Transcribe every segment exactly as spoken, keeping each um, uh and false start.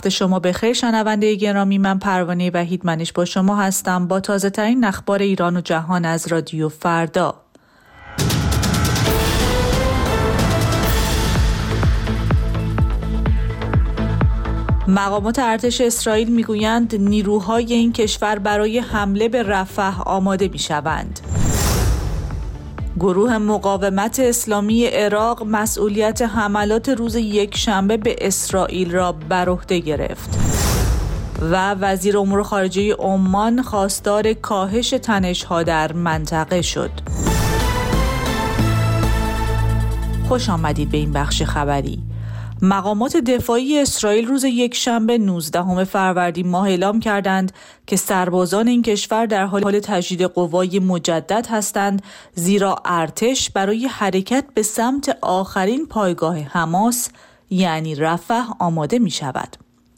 شما بخیر شنونده گرامی، من پروانه وحید منش با شما هستم با تازه ترین اخبار ایران و جهان از رادیو فردا. مقامات ارتش اسرائیل میگویند نیروهای این کشور برای حمله به رفح آماده میشوند. گروه مقاومت اسلامی عراق مسئولیت حملات روز یکشنبه به اسرائیل را بر عهده گرفت و وزیر امور خارجه عمان خواستار کاهش تنش‌ها در منطقه شد. خوش آمدید به این بخش خبری. مقامات دفاعی اسرائیل روز یکشنبه نوزدهم فروردین ماه اعلام کردند که سربازان این کشور در حال تجدید قوای مجدد هستند، زیرا ارتش برای حرکت به سمت آخرین پایگاه حماس یعنی رفح آماده می شود.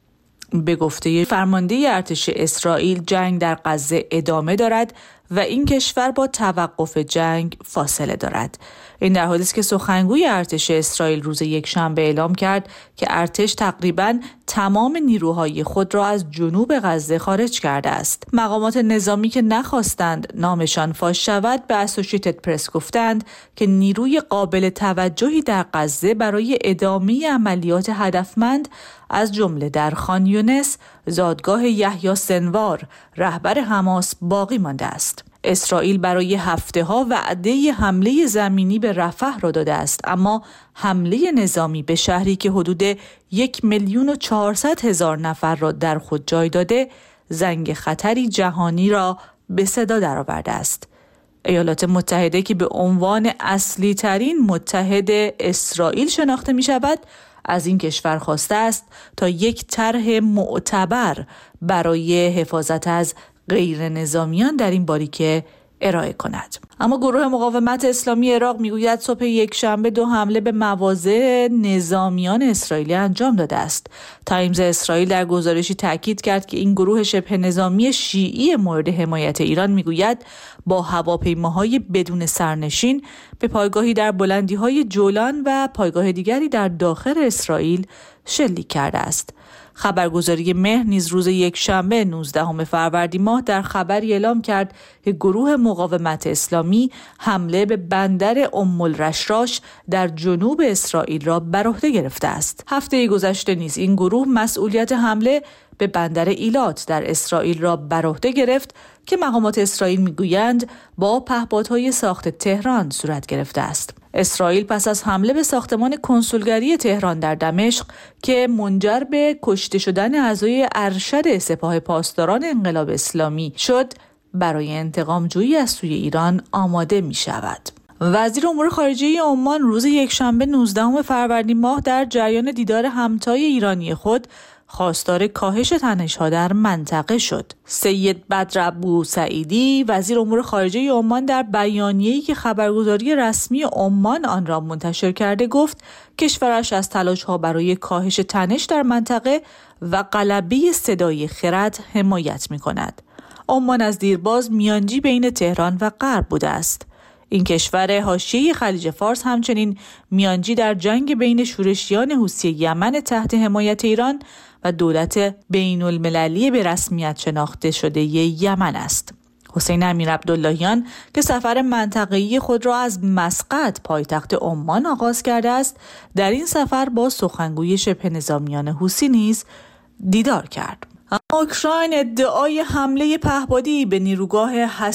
به گفته فرمانده ارتش اسرائیل جنگ در غزه ادامه دارد و این کشور با توقف جنگ فاصله دارد. این در حالی است که سخنگوی ارتش اسرائیل روز یکشنبه اعلام کرد که ارتش تقریباً تمام نیروهای خود را از جنوب غزه خارج کرده است. مقامات نظامی که نخواستند نامشان فاش شود به اسوشیتد پرس گفتند که نیروی قابل توجهی در غزه برای ادامه عملیات هدفمند از جمله در خان یونس زادگاه یحیی سنوار رهبر حماس باقی مانده است. اسرائیل برای هفته‌ها وعده حمله زمینی به رفح را داده است، اما حمله نظامی به شهری که حدود یک میلیون و چهارصد هزار نفر را در خود جای داده زنگ خطری جهانی را به صدا درآورده است. ایالات متحده که به عنوان اصلی ترین متحد اسرائیل شناخته می شود از این کشور خواسته است تا یک طرح معتبر برای حفاظت از غیر نظامیان در این باریکه ارائه کند. اما گروه مقاومت اسلامی عراق میگوید صبح یکشنبه دو حمله به مواضع نظامیان اسرائیلی انجام داده است. تایمز اسرائیل در گزارشی تاکید کرد که این گروه شبه نظامی شیعی مورد حمایت ایران میگوید با هواپیماهای بدون سرنشین به پایگاهی در بلندی‌های جولان و پایگاه دیگری در داخل اسرائیل شلیک کرده است. خبرگزاری مهر نیز روز یکشنبه نوزدهم فروردین ماه در خبری اعلام کرد که گروه مقاومت اسلامی حمله به بندر ام الرشراش در جنوب اسرائیل را بر عهده گرفته است. هفته گذشته نیز این گروه مسئولیت حمله به بندر ایلات در اسرائیل را بر عهده گرفت که مقامات اسرائیل میگویند با پهپادهای ساخت تهران صورت گرفته است. اسرائیل پس از حمله به ساختمان کنسولگری تهران در دمشق که منجر به کشته شدن اعضای ارشد سپاه پاسداران انقلاب اسلامی شد، برای انتقام جویی از سوی ایران آماده می شود. وزیر امور خارجه عمان روز یکشنبه نوزدهم فروردین ماه در جریان دیدار همتای ایرانی خود خواستار کاهش تنش‌ها در منطقه شد. سید بدر ابوسعیدی وزیر امور خارجه عمان در بیانیه‌ای که خبرگزاری رسمی عمان آن را منتشر کرده گفت کشورش از تلاش‌ها برای کاهش تنش در منطقه و غلبه صدای خرد حمایت می‌کند. عمان از دیرباز میانجی بین تهران و غرب بوده است. این کشور حاشیه خلیج فارس همچنین میانجی در جنگ بین شورشیان حوثی یمن تحت حمایت ایران و دولت بین المللی به رسمیت شناخته شده یمن است. حسین امیر عبداللهیان که سفر منطقه‌ای خود را از مسقط پایتخت عمان آغاز کرده است، در این سفر با سخنگوی شبه نظامیان حوثی نیز دیدار کرد. اوکراین ادعای حمله پهپادی به نیروگاه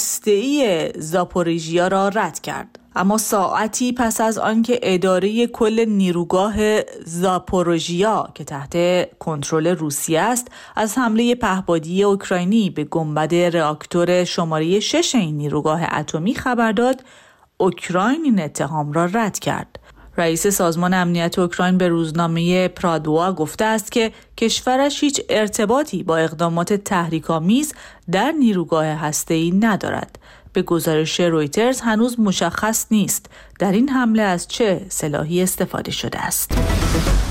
هسته‌ای زاپوریژیا را رد کرد. اما ساعتی پس از آنکه اداره کل نیروگاه زاپوریژیا که تحت کنترل روسیه است از حمله پهپادی اوکراینی به گنبد راکتور شماره شش این نیروگاه اتمی خبر داد، اوکراین این اتهام را رد کرد. رئیس سازمان امنیت اوکراین به روزنامه پرادوا گفته است که کشورش هیچ ارتباطی با اقدامات تحریک‌آمیز در نیروگاه هسته‌ای ندارد. به گزارش رویترز هنوز مشخص نیست در این حمله از چه سلاحی استفاده شده است.